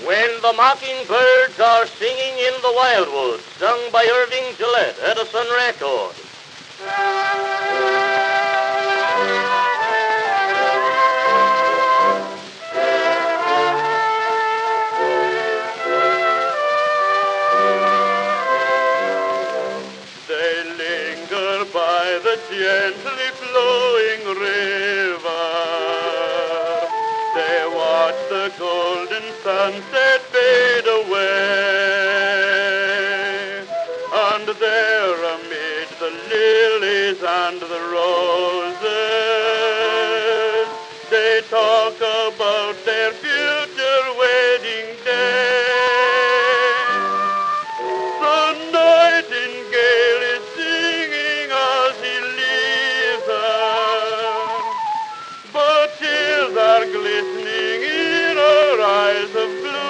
When the mockingbirds are singing in the wildwood, sung by Irving Gillette, Edison Record. They linger by the gently flowing river. They watch the golden sunset fade away. And there amid the lilies and the roses, they talk about their future wedding day. The nightingale is singing as he leaves her, but tears are glistening in her eyes of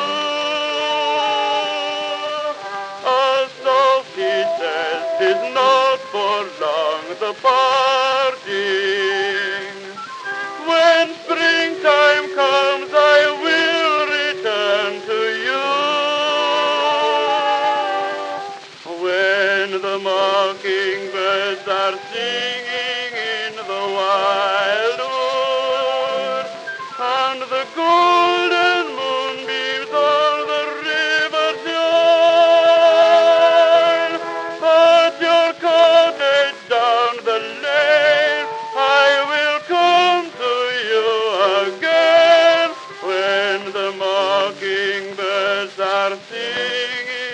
blue. As Sophie says, 'tis not for long the parting. When springtime comes, I will return to you. When the mockingbirds are singing in the wildwood, and the golden moonbeams on the river shine, at your cottage down the lane, I will come to you again. When the mockingbirds are singing